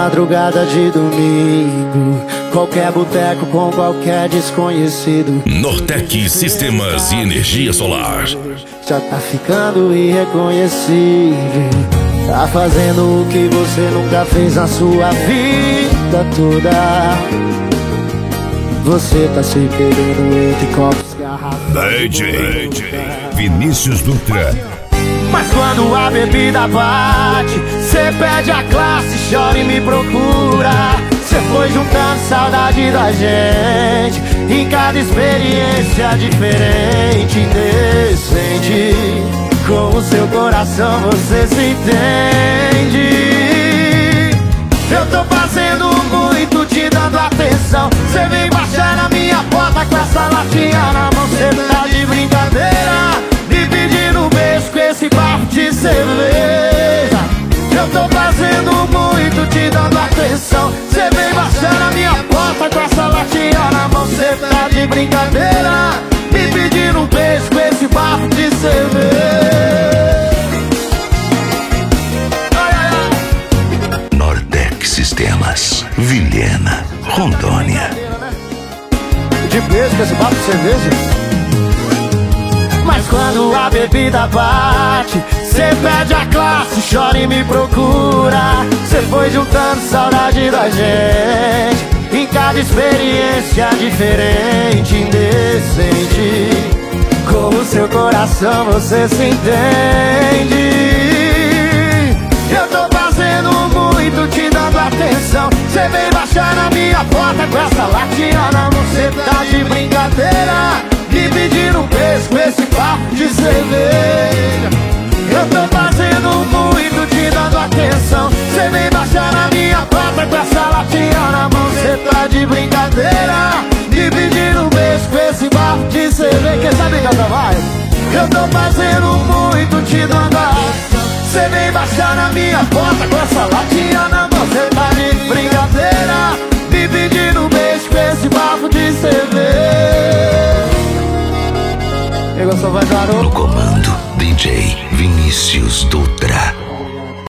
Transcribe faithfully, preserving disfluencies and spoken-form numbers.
madrugada de domingo, qualquer boteco com qualquer desconhecido. Nortec Sistemas e Energia Solar. Já tá ficando irreconhecível. Tá fazendo o que você nunca fez na sua vida toda. Você tá se perdendo entre copos, garrafas. D J Vinícius Dutra. Mas quando a bebida bate, cê perde a classe, chora e me procura. Cê foi juntando saudade da gente, em cada experiência diferente, indecente. Com o seu coração você se entende. Eu tô fazendo muito, te dando atenção. Cê vem baixar na minha porta com essa latinha na mão. Cê tá de brincadeira, me pedindo um beijo com esse bafo de cerveja. Eu tô fazendo muito, te dando atenção. Cê vem baixar na minha porta com essa latinha na mão. Cê tá de brincadeira, me pedindo um beijo com esse bafo de cerveja. Nortec Sistemas, Vilhena, Rondônia. De beijo com esse bafo de cerveja. Mas quando a bebida bate, cê perde a classe, chora e me procura. Cê foi juntando saudade da gente, em cada experiência diferente, indecente. Com o seu coração você se entende. Eu tô fazendo muito, te dando atenção. Cê vem baixar na minha porta com essa latinha na mão. Cê tá de brincadeira, me pedindo um beijo com esse papo de cerveja. Eu tô fazendo muito, te dando atenção. Cê vem baixar na minha porta com essa latinha na mão. Cê tá de brincadeira, me pedindo um beijo com esse papo de cerveja. Quem sabe cantar mais? Eu tô fazendo muito, te dando atenção. Cê vem baixar na minha porta com essa latinha na mão. Cê tá de brincadeira, me pedindo um beijo com esse papo de cerveja. No comando, D J Vinícius Dutra.